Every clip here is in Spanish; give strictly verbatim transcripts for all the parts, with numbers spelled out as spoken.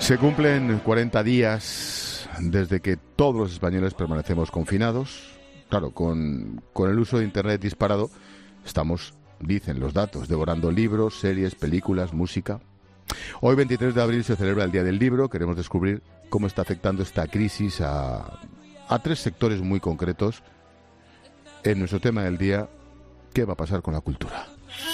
Se cumplen cuarenta días desde que todos los españoles permanecemos confinados. Claro, con, con el uso de Internet disparado, estamos, dicen los datos, devorando libros, series, películas, música. Hoy, veintitrés de abril, se celebra el Día del Libro. Queremos descubrir cómo está afectando esta crisis a, a tres sectores muy concretos. En nuestro tema del día, ¿qué va a pasar con la cultura?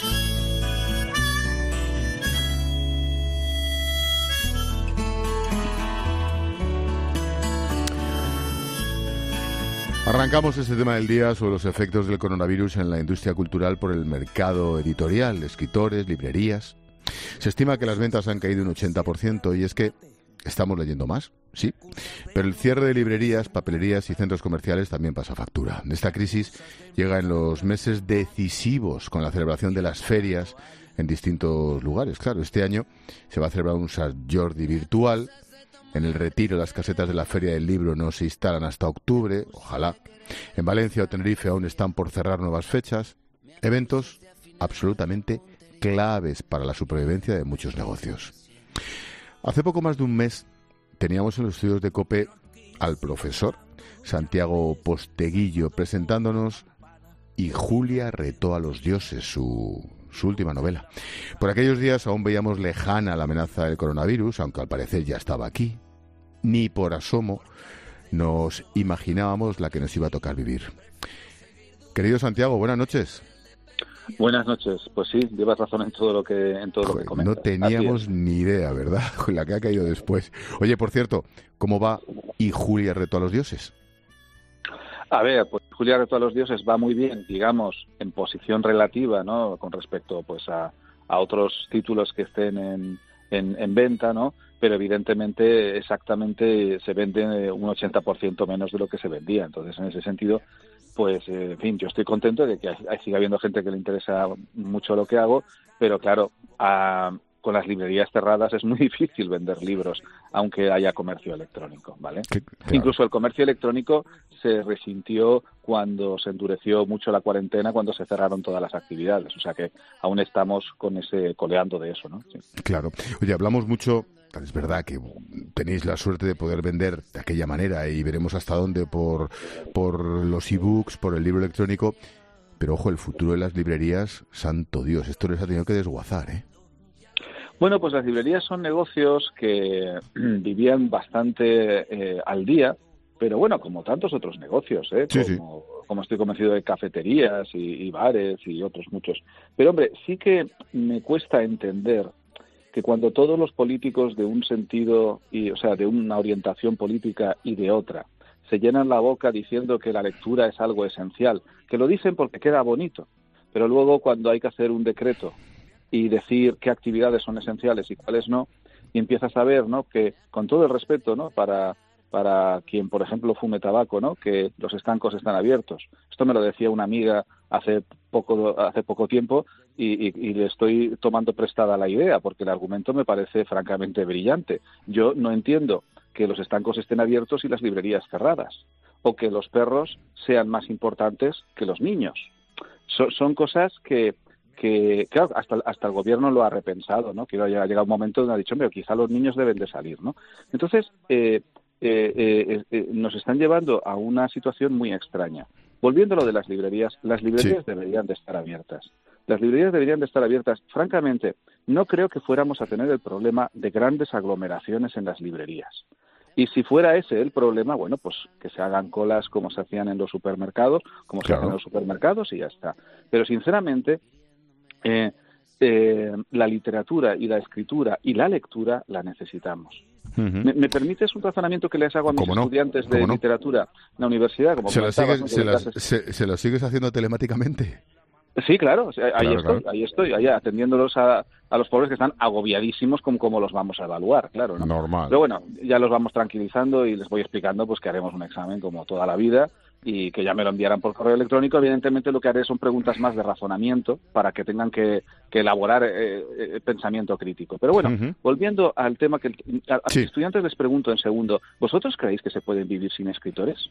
Arrancamos este tema del día sobre los efectos del coronavirus en la industria cultural por el mercado editorial, escritores, librerías. Se estima que las ventas han caído un ochenta por ciento y es que estamos leyendo más, sí, pero el cierre de librerías, papelerías y centros comerciales también pasa factura. Esta crisis llega en los meses decisivos con la celebración de las ferias en distintos lugares. Claro, este año se va a celebrar un Sant Jordi virtual. En el Retiro, las casetas de la Feria del Libro no se instalan hasta octubre, ojalá. En Valencia o Tenerife aún están por cerrar nuevas fechas. Eventos absolutamente claves para la supervivencia de muchos negocios. Hace poco más de un mes teníamos en los estudios de COPE al profesor Santiago Posteguillo presentándonos Y Julia retó a los dioses, su... su última novela. Por aquellos días aún veíamos lejana la amenaza del coronavirus, aunque al parecer ya estaba aquí. Ni por asomo nos imaginábamos la que nos iba a tocar vivir. Querido Santiago, buenas noches. Buenas noches. Pues sí, llevas razón en todo lo que en todo Joder, lo que comentas. No teníamos ni idea, ¿verdad? La que ha caído después. Oye, por cierto, ¿cómo va Y Julia retó a los dioses? A ver, pues Julia retó a los dioses va muy bien, digamos, en posición relativa, ¿no? Con respecto, pues, a, a otros títulos que estén en, en, en venta, ¿no? Pero evidentemente, exactamente, se vende un ochenta por ciento menos de lo que se vendía. Entonces, en ese sentido, pues, eh, en fin, yo estoy contento de que hay, siga habiendo gente que le interesa mucho lo que hago, pero claro, a... con las librerías cerradas es muy difícil vender libros, aunque haya comercio electrónico, ¿vale? Claro. Incluso el comercio electrónico se resintió cuando se endureció mucho la cuarentena, cuando se cerraron todas las actividades. O sea que aún estamos con ese coleando de eso, ¿no? Sí. Claro. Oye, hablamos mucho, es verdad que tenéis la suerte de poder vender de aquella manera y veremos hasta dónde por, por los ebooks, por el libro electrónico, pero ojo, el futuro de las librerías, santo Dios, esto les ha tenido que desguazar, ¿eh? Bueno, pues las librerías son negocios que vivían bastante eh, al día, pero bueno, como tantos otros negocios, ¿eh? Sí, como, sí. como estoy convencido de cafeterías y, y bares y otros muchos. Pero hombre, sí que me cuesta entender que cuando todos los políticos de un sentido, y, o sea, de una orientación política y de otra, se llenan la boca diciendo que la lectura es algo esencial, que lo dicen porque queda bonito, pero luego cuando hay que hacer un decreto y decir qué actividades son esenciales y cuáles no, y empiezas a ver, ¿no?, que con todo el respeto, ¿no?, para para quien, por ejemplo, fume tabaco, ¿no?, que los estancos están abiertos. Esto me lo decía una amiga hace poco hace poco tiempo y, y, y le estoy tomando prestada la idea porque el argumento me parece francamente brillante. Yo no entiendo que los estancos estén abiertos y las librerías cerradas, o que los perros sean más importantes que los niños. So, son cosas que que claro, hasta hasta el gobierno lo ha repensado, ¿no? Que ha llegado un momento donde ha dicho, hombre, quizá los niños deben de salir, ¿no? Entonces, eh, eh, eh, eh, nos están llevando a una situación muy extraña. Volviendo a lo de las librerías, las librerías sí. deberían de estar abiertas. Las librerías deberían de estar abiertas. Francamente, no creo que fuéramos a tener el problema de grandes aglomeraciones en las librerías. Y si fuera ese el problema, bueno, pues que se hagan colas como se hacían en los supermercados, como claro. se hacen en los supermercados y ya está. Pero sinceramente, eh, eh, la literatura y la escritura y la lectura la necesitamos. Uh-huh. ¿Me, ¿Me permites un razonamiento que les hago a mis no? estudiantes de no? literatura en la universidad? Como ¿Se, lo sigues, ¿no? se, las, se, ¿Se lo sigues haciendo telemáticamente? Sí, claro, o sea, ahí claro, estoy, claro. ahí estoy, ahí atendiéndolos a, a los pobres que están agobiadísimos con cómo los vamos a evaluar, claro, ¿no? Normal. Pero bueno, ya los vamos tranquilizando y les voy explicando pues que haremos un examen como toda la vida y que ya me lo enviarán por correo electrónico. Evidentemente lo que haré son preguntas más de razonamiento para que tengan que, que elaborar eh, eh, pensamiento crítico. Pero bueno, uh-huh. volviendo al tema que a, a sí. los estudiantes les pregunto en segundo, ¿vosotros creéis que se pueden vivir sin escritores?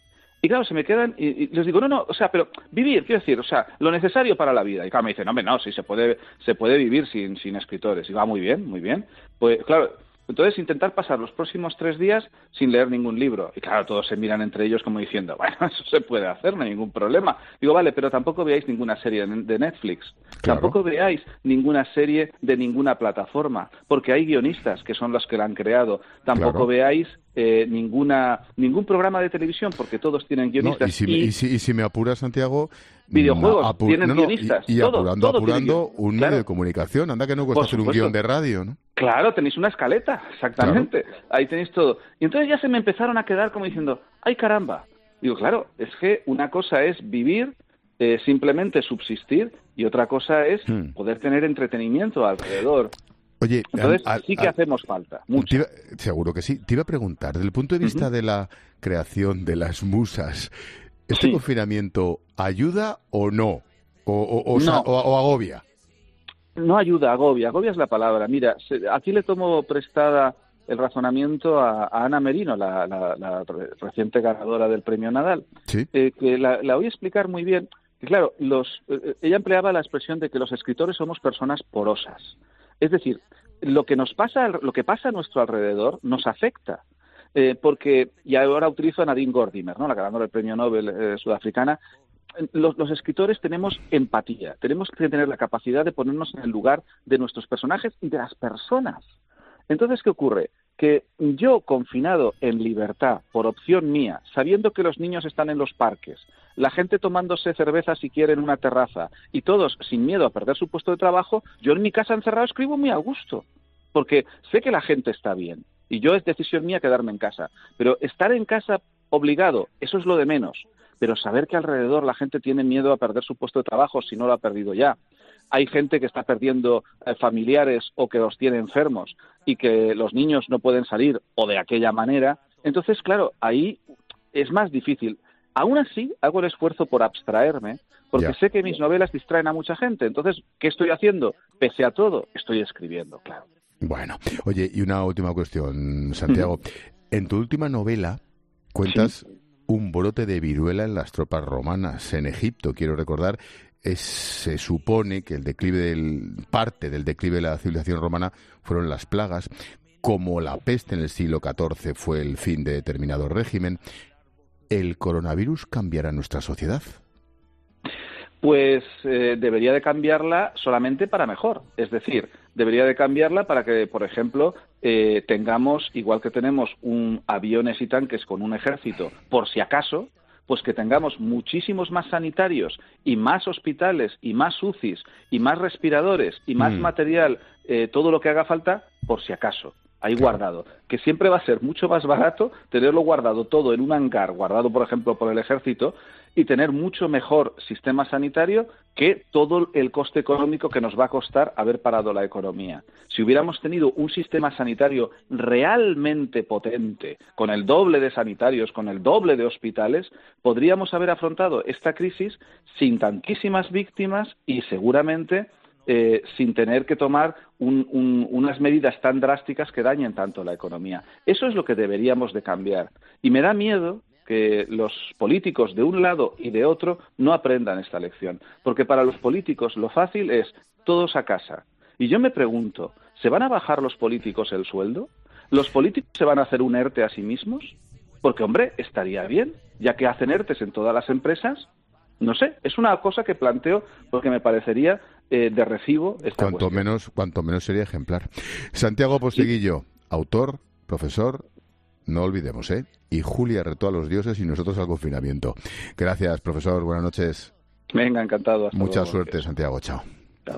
Y claro, se me quedan y, y les digo, no, no, o sea, pero vivir, quiero decir, o sea, lo necesario para la vida. Y claro, me dicen, no, hombre, no, sí, se puede se puede vivir sin sin escritores. Y va muy bien, muy bien. Pues claro, Entonces, intentar pasar los próximos tres días sin leer ningún libro. Y claro, todos se miran entre ellos como diciendo, bueno, eso se puede hacer, no hay ningún problema. Digo, vale, pero tampoco veáis ninguna serie de Netflix. Claro. Tampoco veáis ninguna serie de ninguna plataforma, porque hay guionistas que son los que la han creado. Tampoco Claro. veáis eh, ninguna ningún programa de televisión, porque todos tienen guionistas. No, y, si, y, y, si, y si me apuras, Santiago... videojuegos, apu- tienen no, no, guionistas. Y, y todo, apurando, todo apurando tiene un claro. medio de comunicación. Anda que no cuesta Por hacer un supuesto. guión de radio, ¿no? Claro, tenéis una escaleta, exactamente. Claro. Ahí tenéis todo. Y entonces ya se me empezaron a quedar como diciendo, ¡ay, caramba! Digo, claro, es que una cosa es vivir, eh, simplemente subsistir, y otra cosa es hmm. poder tener entretenimiento alrededor. Oye, entonces al, sí que al, hacemos falta, mucho. Iba, seguro que sí. Te iba a preguntar, desde el punto de vista uh-huh. de la creación de las musas, ¿este sí. confinamiento ayuda o no? ¿O, o, o, no. o, o agobia? No ayuda, agobia. Agobia es la palabra. Mira, se, aquí le tomo prestada el razonamiento a, a Ana Merino, la, la, la reciente ganadora del premio Nadal, ¿Sí? eh, que la, la voy a explicar muy bien. Que claro, los, eh, ella empleaba la expresión de que los escritores somos personas porosas. Es decir, lo que nos pasa, lo que pasa a nuestro alrededor nos afecta. Eh, porque, y ahora utilizo a Nadine Gordimer, ¿no?, la ganadora del premio Nobel eh, sudafricana. Los, los escritores tenemos empatía, tenemos que tener la capacidad de ponernos en el lugar de nuestros personajes y de las personas. Entonces, ¿qué ocurre? Que yo, confinado en libertad, por opción mía, sabiendo que los niños están en los parques, la gente tomándose cerveza si quiere en una terraza, y todos sin miedo a perder su puesto de trabajo, yo en mi casa encerrado escribo muy a gusto, porque sé que la gente está bien, y yo es decisión mía quedarme en casa. Pero estar en casa obligado, eso es lo de menos. Pero saber que alrededor la gente tiene miedo a perder su puesto de trabajo si no lo ha perdido ya. Hay gente que está perdiendo eh, familiares o que los tiene enfermos y que los niños no pueden salir o de aquella manera. Entonces, claro, ahí es más difícil. Aún así, hago el esfuerzo por abstraerme porque yeah. sé que mis novelas distraen a mucha gente. Entonces, ¿qué estoy haciendo? Pese a todo, estoy escribiendo, claro. Bueno, oye, y una última cuestión, Santiago. En tu última novela cuentas... ¿Sí? Un brote de viruela en las tropas romanas en Egipto. Quiero recordar, es, se supone que el declive del, parte del declive de la civilización romana fueron las plagas, como la peste en el siglo catorce fue el fin de determinado régimen. ¿El coronavirus cambiará nuestra sociedad? Pues eh, debería de cambiarla solamente para mejor. Es decir, debería de cambiarla para que, por ejemplo, eh, tengamos, igual que tenemos un aviones y tanques con un ejército, por si acaso, pues que tengamos muchísimos más sanitarios y más hospitales y más U C Is y más respiradores y más mm. material, eh, todo lo que haga falta, por si acaso. Ahí guardado, que siempre va a ser mucho más barato tenerlo guardado todo en un hangar, guardado, por ejemplo, por el ejército, y tener mucho mejor sistema sanitario que todo el coste económico que nos va a costar haber parado la economía. Si hubiéramos tenido un sistema sanitario realmente potente, con el doble de sanitarios, con el doble de hospitales, podríamos haber afrontado esta crisis sin tantísimas víctimas y seguramente eh, sin tener que tomar un, un, unas medidas tan drásticas que dañen tanto la economía. Eso es lo que deberíamos de cambiar. Y me da miedo que los políticos de un lado y de otro no aprendan esta lección. Porque para los políticos lo fácil es todos a casa. Y yo me pregunto, ¿se van a bajar los políticos el sueldo? ¿Los políticos se van a hacer un ERTE a sí mismos? Porque, hombre, estaría bien, ya que hacen ERTEs en todas las empresas. No sé, es una cosa que planteo porque me parecería eh, de recibo esta cuanto cuestión. menos Cuanto menos sería ejemplar. Santiago Posteguillo, sí. Autor, profesor, no olvidemos, ¿eh? Y Julia retó a los dioses y nosotros al confinamiento. Gracias, profesor, buenas noches. Venga, encantado. Hasta Mucha luego. suerte, Santiago, chao. Chao.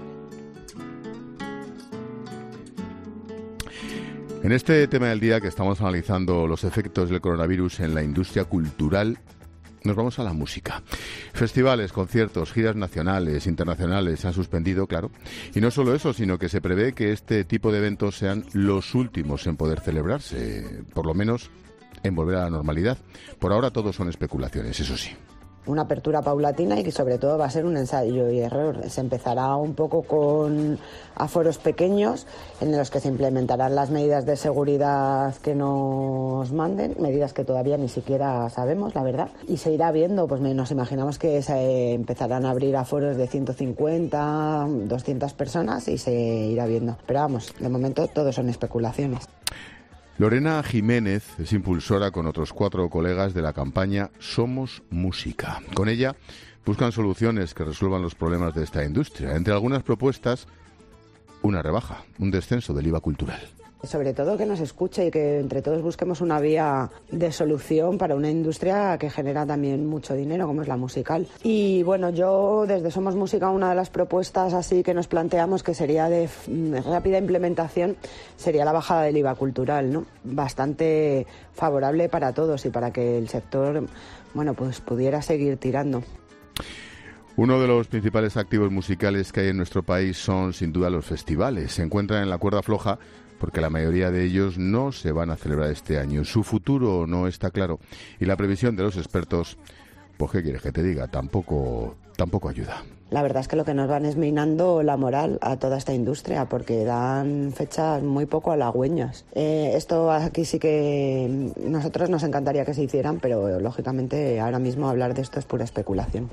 En este tema del día que estamos analizando los efectos del coronavirus en la industria cultural, nos vamos a la música. Festivales, conciertos, giras nacionales, internacionales se han suspendido, claro. Y no solo eso, sino que se prevé que este tipo de eventos sean los últimos en poder celebrarse, por lo menos en volver a la normalidad. Por ahora todo son especulaciones, eso sí. una apertura paulatina y que sobre todo va a ser un ensayo y error. Se empezará un poco con aforos pequeños en los que se implementarán las medidas de seguridad que nos manden, medidas que todavía ni siquiera sabemos, la verdad, y se irá viendo, pues nos imaginamos que se empezarán a abrir aforos de ciento cincuenta, doscientas personas y se irá viendo. Pero vamos, de momento todo son especulaciones. Lorena Jiménez es impulsora con otros cuatro colegas de la campaña Somos Música. Con ella buscan soluciones que resuelvan los problemas de esta industria. Entre algunas propuestas, una rebaja, un descenso del I V A cultural. Sobre todo que nos escuche y que entre todos busquemos una vía de solución para una industria que genera también mucho dinero, como es la musical. Y bueno, yo desde Somos Música, una de las propuestas así que nos planteamos, que sería de rápida implementación, sería la bajada del I V A cultural, ¿no? Bastante favorable para todos y para que el sector, bueno, pues pudiera seguir tirando. Uno de los principales activos musicales que hay en nuestro país son sin duda los festivales. Se encuentran en la cuerda floja porque la mayoría de ellos no se van a celebrar este año. Su futuro no está claro y la previsión de los expertos, pues qué quieres que te diga, tampoco, tampoco ayuda. La verdad es que lo que nos van es minando la moral a toda esta industria, porque dan fechas muy poco halagüeñas. Eh, esto aquí sí que nosotros nos encantaría que se hicieran, pero lógicamente ahora mismo hablar de esto es pura especulación.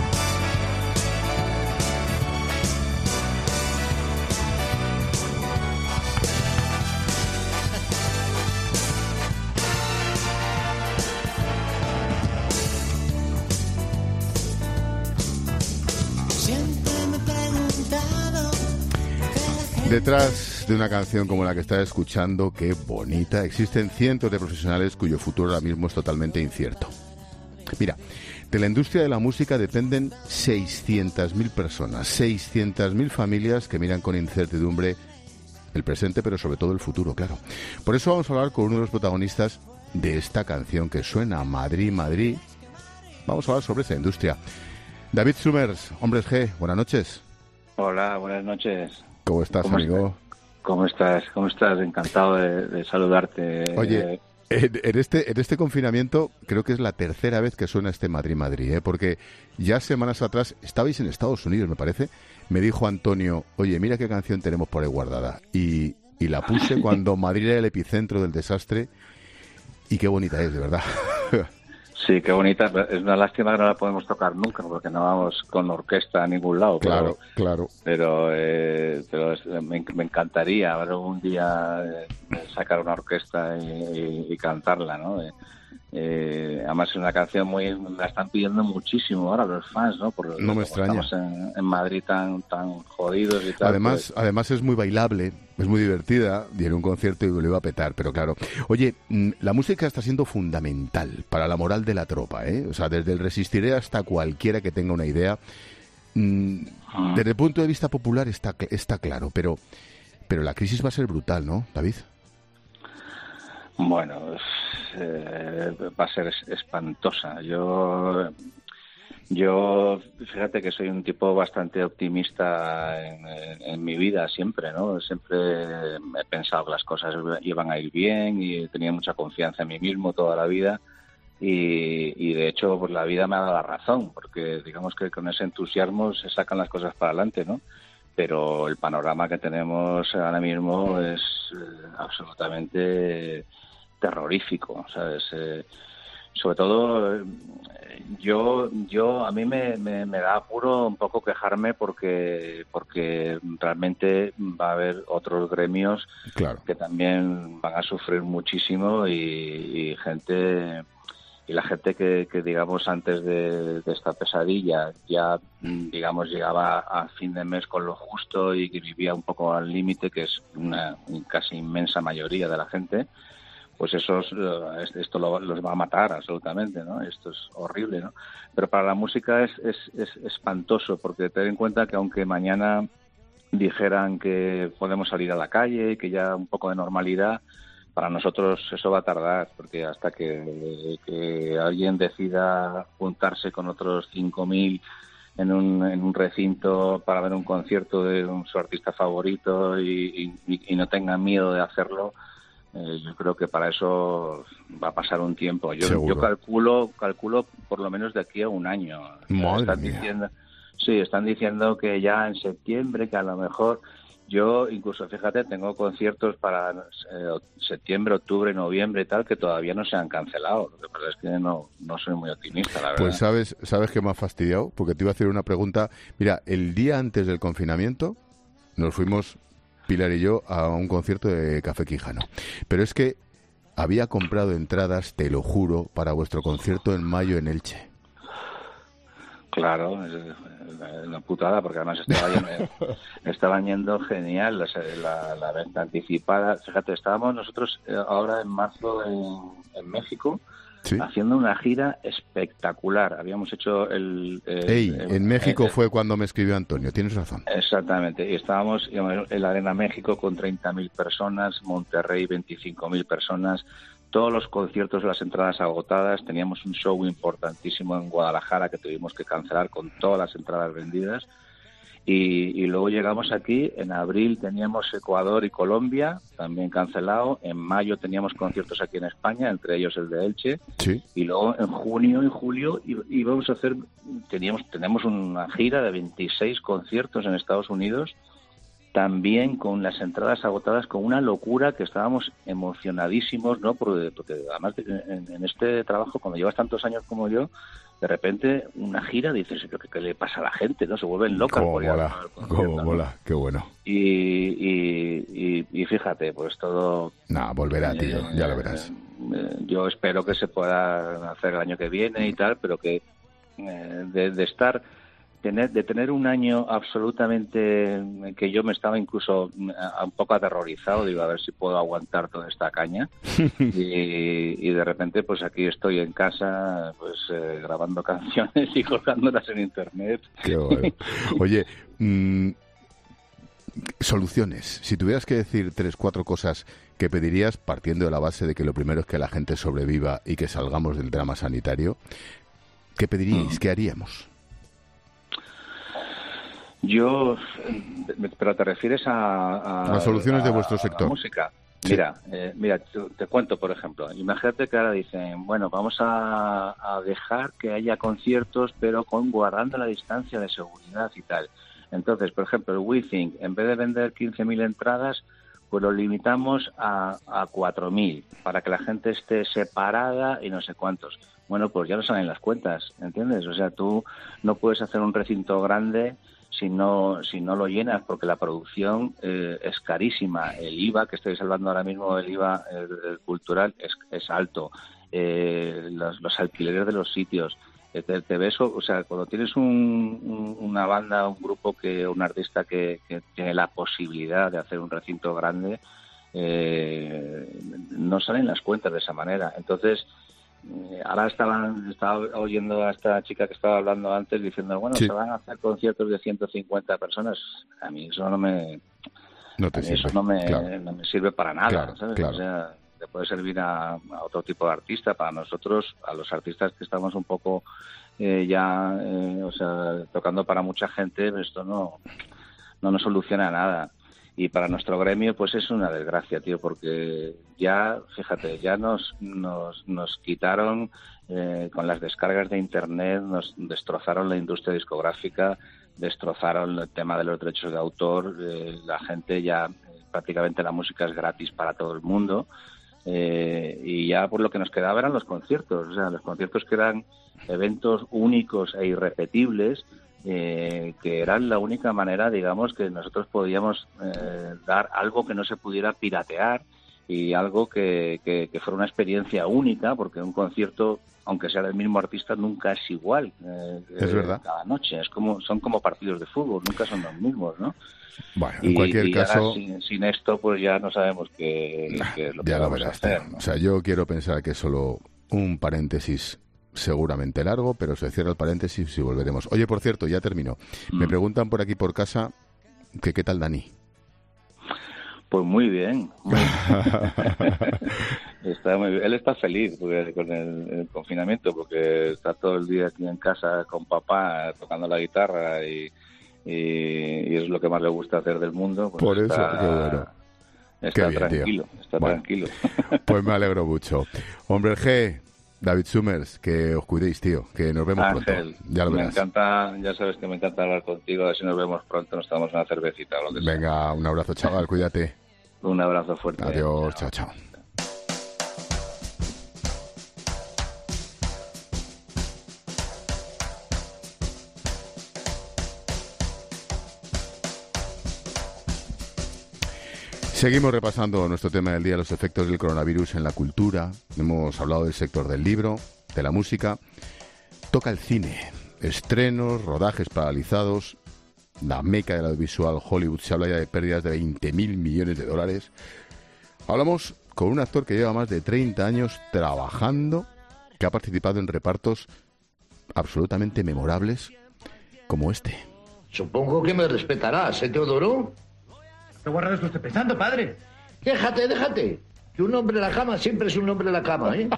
Detrás de una canción como la que estás escuchando, qué bonita, existen cientos de profesionales cuyo futuro ahora mismo es totalmente incierto. Mira, de la industria de la música dependen seiscientas mil personas, seiscientas mil familias que miran con incertidumbre el presente, pero sobre todo el futuro, claro. Por eso vamos a hablar con uno de los protagonistas de esta canción que suena, Madrid, Madrid. Vamos a hablar sobre esa industria. David Summers, Hombres G, buenas noches. Hola, buenas noches. ¿Cómo estás, ¿Cómo amigo? Estás? ¿Cómo estás? ¿Cómo estás? Encantado de, de saludarte. Oye, en, en, este, en este confinamiento creo que es la tercera vez que suena este Madrid-Madrid, ¿eh? Porque ya semanas atrás estabais en Estados Unidos, me parece. Me dijo Antonio, oye, mira qué canción tenemos por ahí guardada. Y, y la puse cuando Madrid era el epicentro del desastre. Y qué bonita es, de verdad. Sí, qué bonita. Es una lástima que no la podemos tocar nunca, porque no vamos con orquesta a ningún lado. Claro, pero, claro. Pero, eh, pero es, me, me encantaría ver algún día eh, sacar una orquesta y, y, y cantarla, ¿no? Eh, eh, además es una canción muy... Me la están pidiendo muchísimo ahora los fans, ¿no? Por, no me extraña. Estamos en, en Madrid tan tan jodidos y tal. Además, pues... además es muy bailable, es muy divertida, y en un concierto y lo iba a petar, pero claro. Oye, la música está siendo fundamental para la moral de la tropa, ¿eh? O sea, desde el Resistiré hasta cualquiera que tenga una idea. Desde el punto de vista popular está, está claro, pero, pero la crisis va a ser brutal, ¿no, David? Bueno, eh, va a ser espantosa. Yo, yo, fíjate que soy un tipo bastante optimista en, en, en mi vida siempre, ¿no? Siempre he pensado que las cosas iban a ir bien y he tenido mucha confianza en mí mismo toda la vida. Y, y de hecho, pues la vida me ha dado la razón, porque digamos que con ese entusiasmo se sacan las cosas para adelante, ¿no? Pero el panorama que tenemos ahora mismo es eh, absolutamente terrorífico, ¿sabes? Eh, sobre todo, eh, yo, yo a mí me, me, me da apuro un poco quejarme porque porque realmente va a haber otros gremios claro. que también van a sufrir muchísimo y, y gente... Y la gente que, que digamos, antes de, de esta pesadilla ya, digamos, llegaba a fin de mes con lo justo y que vivía un poco al límite, que es una casi inmensa mayoría de la gente, pues esos, esto lo, los va a matar absolutamente, ¿no? Esto es horrible, ¿no? Pero para la música es, es, es espantoso, porque ten en cuenta que aunque mañana dijeran que podemos salir a la calle, que ya un poco de normalidad, para nosotros eso va a tardar, porque hasta que, que alguien decida juntarse con otros cinco mil en un, en un recinto para ver un concierto de un, su artista favorito y, y, y no tengan miedo de hacerlo, Eh, yo creo que para eso va a pasar un tiempo. Yo, Seguro. yo calculo, calculo por lo menos de aquí a un año. Madre están mía. diciendo, sí, están diciendo que ya en septiembre, que a lo mejor yo incluso, fíjate, tengo conciertos para eh, septiembre, octubre, noviembre y tal que todavía no se han cancelado. Lo que pasa es que no, no soy muy optimista, la verdad. Pues sabes, sabes que me ha fastidiado, porque te iba a hacer una pregunta. Mira, el día antes del confinamiento nos fuimos Pilar y yo a un concierto de Café Quijano. Pero es que había comprado entradas, te lo juro, para vuestro concierto en mayo en Elche. Claro, es una putada, porque además estaba yendo, estaban yendo genial la, la, la venta anticipada. Fíjate, estábamos nosotros ahora en marzo en, en México, ¿sí?, haciendo una gira espectacular. Habíamos hecho el... el Ey, el, en México el, fue cuando me escribió Antonio, tienes razón. Exactamente, y estábamos en la Arena México con treinta mil personas, Monterrey veinticinco mil personas, todos los conciertos, las entradas agotadas. Teníamos un show importantísimo en Guadalajara que tuvimos que cancelar con todas las entradas vendidas. Y, y luego llegamos aquí, en abril teníamos Ecuador y Colombia, también cancelado. En mayo teníamos conciertos aquí en España, entre ellos el de Elche. Sí. Y luego en junio y julio íbamos a hacer, teníamos, tenemos una gira de veintiséis conciertos en Estados Unidos, también con las entradas agotadas, con una locura que estábamos emocionadísimos, ¿no? Porque, porque además en, en este trabajo, cuando llevas tantos años como yo, de repente una gira, dices, ¿qué, qué le pasa a la gente? ¿No? Se vuelven locas. Cómo mola, cómo mola, qué bueno. Y, y, y, y fíjate, pues todo... Nah, volverá, tío, eh, ya lo verás. Eh, yo espero que se pueda hacer el año que viene y tal, pero que eh, de, de estar... Tener, de tener un año absolutamente que yo me estaba incluso un poco aterrorizado, digo, a ver si puedo aguantar toda esta caña, y, y de repente pues aquí estoy en casa pues eh, grabando canciones y colgándolas en internet. Qué bueno. Oye, mmm, soluciones, si tuvieras que decir tres, cuatro cosas que pedirías, partiendo de la base de que lo primero es que la gente sobreviva y que salgamos del drama sanitario, ¿qué pediríais? Mm. ¿Qué haríamos? Yo, pero te refieres a... A las soluciones a, de vuestro sector. A la música. Sí. Mira, eh, mira, te, te cuento, por ejemplo. Imagínate que ahora dicen, bueno, vamos a, a dejar que haya conciertos, pero con guardando la distancia de seguridad y tal. Entonces, por ejemplo, el WeThink, en vez de vender quince mil entradas, pues lo limitamos a, a cuatro mil, para que la gente esté separada y no sé cuántos. Bueno, pues ya no salen las cuentas, ¿entiendes? O sea, tú no puedes hacer un recinto grande si no si no lo llenas, porque la producción eh, es carísima. El I V A, que estáis hablando ahora mismo, el I V A el, el cultural, es, es alto. Eh, los, los alquileres de los sitios. Eh, te, te ves, o sea, cuando tienes un, un, una banda, un grupo, que un artista que, que tiene la posibilidad de hacer un recinto grande, eh, no salen las cuentas de esa manera. Entonces, ahora estaban, estaba oyendo a esta chica que estaba hablando antes diciendo, bueno, sí, se van a hacer conciertos de ciento cincuenta personas. A mí eso no me, no te a mí sirve. Eso no me, claro. no me sirve para nada, claro, ¿sabes? Claro. O sea, te puede servir a, a otro tipo de artista. Para nosotros, a los artistas que estamos un poco eh, ya, eh, o sea, tocando para mucha gente, esto no, no nos soluciona nada. Y para nuestro gremio, pues es una desgracia, tío, porque ya, fíjate, ya nos nos, nos quitaron, eh, con las descargas de Internet, nos destrozaron la industria discográfica, destrozaron el tema de los derechos de autor, eh, la gente ya, eh, prácticamente la música es gratis para todo el mundo, eh, y ya por lo que nos quedaba eran los conciertos, o sea, los conciertos que eran eventos únicos e irrepetibles, Eh, que eran la única manera, digamos, que nosotros podíamos eh, dar algo que no se pudiera piratear y algo que, que, que fuera una experiencia única, porque un concierto, aunque sea del mismo artista, nunca es igual. Eh, es eh, verdad. Cada noche es como son como partidos de fútbol, nunca son los mismos, ¿no? Bueno, en y, cualquier y caso, sin, sin esto, pues ya no sabemos qué, qué es lo que ya vamos lo verás, a hacer, ¿no? O sea, yo quiero pensar que es solo un paréntesis seguramente largo, pero se cierra el paréntesis y volveremos. Oye, por cierto, ya termino. Mm. Me preguntan por aquí por casa que qué tal Dani. Pues muy bien. Muy bien. Está muy bien. Él está feliz porque, con el, el confinamiento, porque está todo el día aquí en casa con papá tocando la guitarra y, y, y es lo que más le gusta hacer del mundo. Pues por está, eso, qué bueno. Está bien, tranquilo, tío. está Bueno, tranquilo. Pues me alegro mucho. Hombre G, David Summers, que os cuidéis, tío, que nos vemos Ángel, pronto. Ya lo me verás. encanta, ya sabes que me encanta hablar contigo, a ver si nos vemos pronto, nos tomamos una cervecita o lo que sea. Venga, un abrazo, chaval, cuídate. Un abrazo fuerte. Adiós, chao, chao. Seguimos repasando nuestro tema del día, los efectos del coronavirus en la cultura. Hemos hablado del sector del libro, de la música. Toca el cine. Estrenos, rodajes paralizados. La meca del audiovisual, Hollywood, se habla ya de pérdidas de veinte mil millones de dólares. Hablamos con un actor que lleva más de treinta años trabajando, que ha participado en repartos absolutamente memorables como este. Supongo que me respetarás, ¿eh, Teodoro? ¿Qué guarrado está usted pensando, padre? Déjate, déjate. Que un hombre en la cama siempre es un hombre en la cama, ¿eh?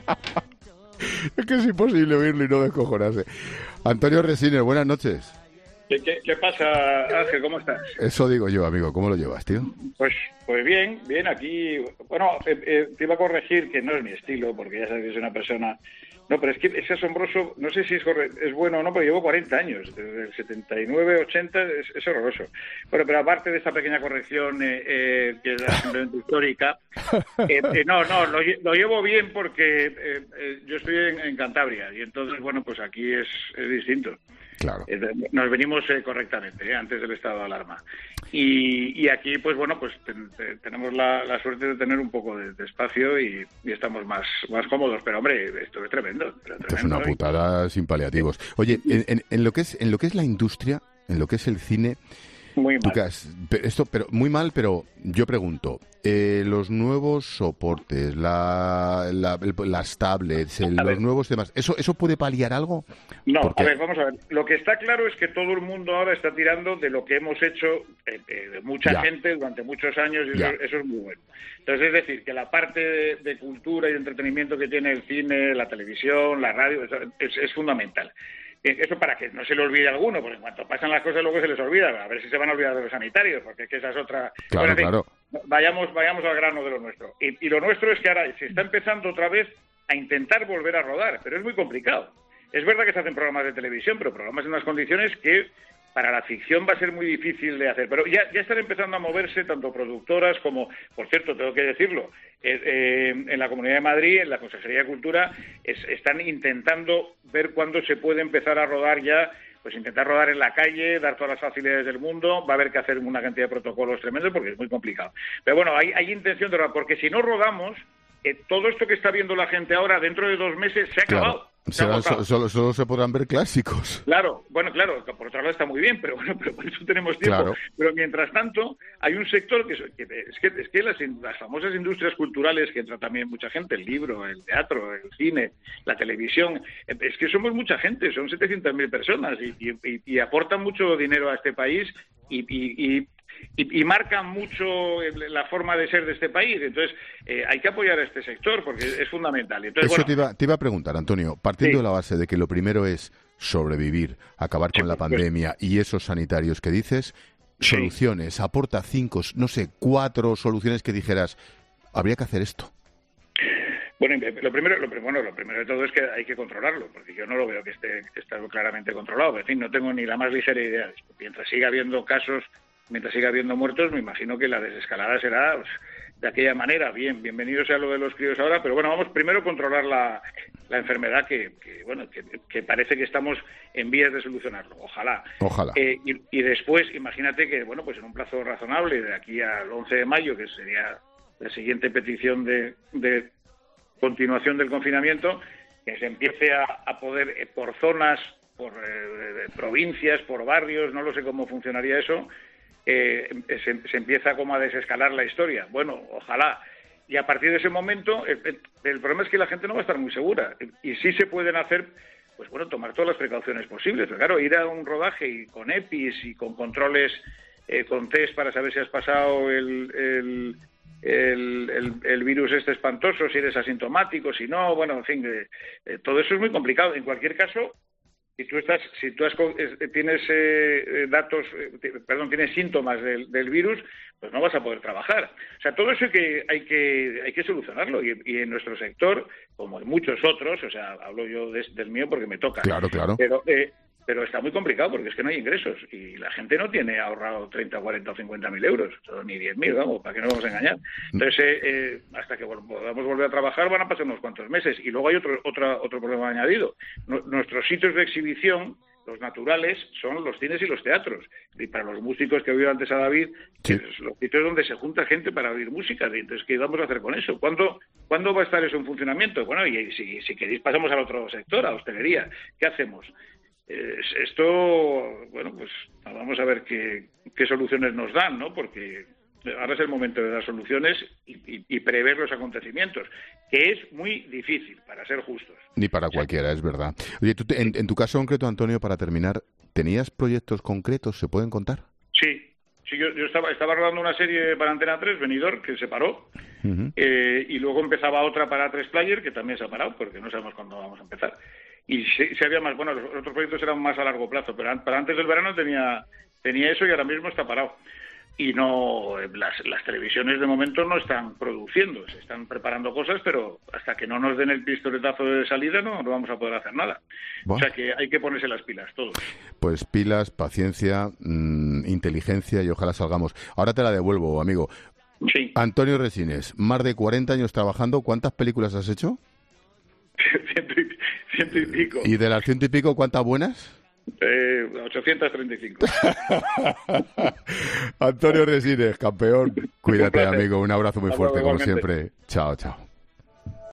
Es que es imposible oírlo y no descojonarse. Antonio Resines, buenas noches. ¿Qué, qué, ¿Qué pasa, Ángel? ¿Cómo estás? Eso digo yo, amigo. ¿Cómo lo llevas, tío? Pues pues bien, bien. Aquí, bueno, eh, eh, te iba a corregir que no es mi estilo, porque ya sabes que soy una persona... No, pero es que es asombroso, no sé si es, corre... es bueno o no, pero llevo cuarenta años, desde el setenta y nueve, ochenta, es, es horroroso. Bueno, pero aparte de esta pequeña corrección, eh, eh, que es simplemente histórica, eh, eh, no, no, lo, lo llevo bien porque eh, eh, yo estoy en, en Cantabria, y entonces, bueno, pues aquí es, es distinto. Claro. Nos venimos eh, correctamente, eh, antes del estado de alarma. Y, y aquí, pues bueno, pues ten, ten, tenemos la, la suerte de tener un poco de, de espacio y, y estamos más, más cómodos. Pero, hombre, esto es tremendo. tremendo Esto es una putada sin paliativos. Oye, en, en, en, lo que es, en lo que es la industria, en lo que es el cine... Muy mal. Has, esto, pero muy mal, pero yo pregunto, eh, los nuevos soportes, la, la, el, las tablets, el, los nuevos temas, ¿eso eso puede paliar algo? No, Porque... a ver, vamos a ver. Lo que está claro es que todo el mundo ahora está tirando de lo que hemos hecho eh, eh, mucha ya. gente durante muchos años y eso, eso es muy bueno. Entonces, es decir, que la parte de, de cultura y de entretenimiento que tiene el cine, la televisión, la radio, eso es, es fundamental. Eso para que no se le olvide a alguno, porque en cuanto pasan las cosas luego se les olvida. A ver si se van a olvidar de los sanitarios, porque es que esa es otra... Claro, bueno, claro. Vayamos, vayamos al grano de lo nuestro. Y, y lo nuestro es que ahora se está empezando otra vez a intentar volver a rodar, pero es muy complicado. Es verdad que se hacen programas de televisión, pero programas en unas condiciones que para la ficción va a ser muy difícil de hacer. Pero ya, ya están empezando a moverse tanto productoras como, por cierto, tengo que decirlo, eh, eh, en la Comunidad de Madrid, en la Consejería de Cultura, es, están intentando ver cuándo se puede empezar a rodar ya, pues intentar rodar en la calle, dar todas las facilidades del mundo. Va a haber que hacer una cantidad de protocolos tremendos porque es muy complicado. Pero bueno, hay, hay intención de rodar, porque si no rodamos, eh, todo esto que está viendo la gente ahora, dentro de dos meses, se ha claro. acabado. Será, solo, solo se podrán ver clásicos. Claro, bueno, claro, por otro lado está muy bien, pero bueno, pero por eso tenemos tiempo. Claro. Pero mientras tanto, hay un sector que, que es que, es que las, las famosas industrias culturales, que entra también mucha gente, el libro, el teatro, el cine, la televisión, es que somos mucha gente, son setecientas mil personas y, y, y aportan mucho dinero a este país y, y, y Y, y marcan mucho la forma de ser de este país. Entonces, eh, hay que apoyar a este sector porque es fundamental. Entonces, Eso bueno, te, iba, te iba a preguntar, Antonio, partiendo sí. de la base de que lo primero es sobrevivir, acabar con sí, la pandemia pues, y esos sanitarios que dices, sí. soluciones, aporta cinco, no sé, cuatro soluciones que dijeras, habría que hacer esto. Bueno, lo primero, lo, bueno, lo primero de todo es que hay que controlarlo, porque yo no lo veo que esté, que esté claramente controlado. En fin, no tengo ni la más ligera idea. Mientras siga habiendo casos, mientras siga habiendo muertos, me imagino que la desescalada será pues, de aquella manera. Bien, bienvenido sea lo de los críos ahora, pero bueno, vamos primero a controlar la, la enfermedad que, que bueno, que, que parece que estamos en vías de solucionarlo. Ojalá. Ojalá. Eh, y, y después, imagínate que, bueno, pues en un plazo razonable, de aquí al once de mayo, que sería la siguiente petición de, de continuación del confinamiento, que se empiece a, a poder, eh, por zonas, por eh, provincias, por barrios, no lo sé cómo funcionaría eso, eh, se, se empieza como a desescalar la historia. Bueno, ojalá. Y a partir de ese momento, el, el, el problema es que la gente no va a estar muy segura. Y sí se pueden hacer, pues bueno, tomar todas las precauciones posibles. Pero claro, ir a un rodaje y con EPIs y con controles, eh, con test para saber si has pasado el... el El, el, el virus este espantoso, si eres asintomático, si no, bueno, en fin, eh, eh, todo eso es muy complicado. En cualquier caso, si tú estás, si tú has, tienes eh, datos, eh, perdón, tienes síntomas del, del virus, pues no vas a poder trabajar. O sea, todo eso hay que hay que hay que solucionarlo y, y en nuestro sector, como en muchos otros, o sea, hablo yo de, del mío porque me toca. Claro, claro. Pero eh, pero está muy complicado porque es que no hay ingresos y la gente no tiene ahorrado treinta, cuarenta o cincuenta mil euros, ni diez mil, vamos, para que no nos vamos a engañar. Entonces, eh, eh, hasta que bueno, podamos volver a trabajar van a pasar unos cuantos meses. Y luego hay otro otra, otro problema añadido. N- nuestros sitios de exhibición, los naturales, son los cines y los teatros. Y para los músicos que oído antes a David, Sí. es los sitios donde se junta gente para oír música. Entonces, ¿qué vamos a hacer con eso? ¿Cuándo, ¿cuándo va a estar eso en funcionamiento? Bueno, y si, si queréis pasamos al otro sector, a hostelería. ¿Qué hacemos? Eh, esto, bueno, pues vamos a ver qué, qué soluciones nos dan, ¿no? Porque ahora es el momento de dar soluciones y, y, y prever los acontecimientos, que es muy difícil, para ser justos. Ni para cualquiera, es verdad. Oye, tú te- en, en tu caso concreto, Antonio, para terminar, ¿tenías proyectos concretos? ¿Se pueden contar? Sí, sí yo, yo estaba, estaba rodando una serie para Antena tres, Benidorm, que se paró, Ujú. eh, y luego empezaba otra para tres Player, que también se ha parado, porque no sabemos cuándo vamos a empezar. Y si, si había más, bueno, los otros proyectos eran más a largo plazo, pero an- para antes del verano tenía tenía eso y ahora mismo está parado. Y no, eh, las, las televisiones de momento no están produciendo, se están preparando cosas, pero hasta que no nos den el pistoletazo de salida no, no vamos a poder hacer nada. Buah. O sea que hay que ponerse las pilas, todos. Pues pilas, paciencia, mmm, inteligencia y ojalá salgamos. Ahora te la devuelvo, amigo. Sí, Antonio Resines, más de cuarenta años trabajando, ¿cuántas películas has hecho? ciento, y, ciento y pico. Y de las ciento y pico, ¿cuántas buenas? Eh, ochocientos treinta y cinco. Antonio Resines, campeón. Cuídate, placer. amigo. Un abrazo muy Hasta fuerte, luego, como igualmente. siempre. Chao, chao.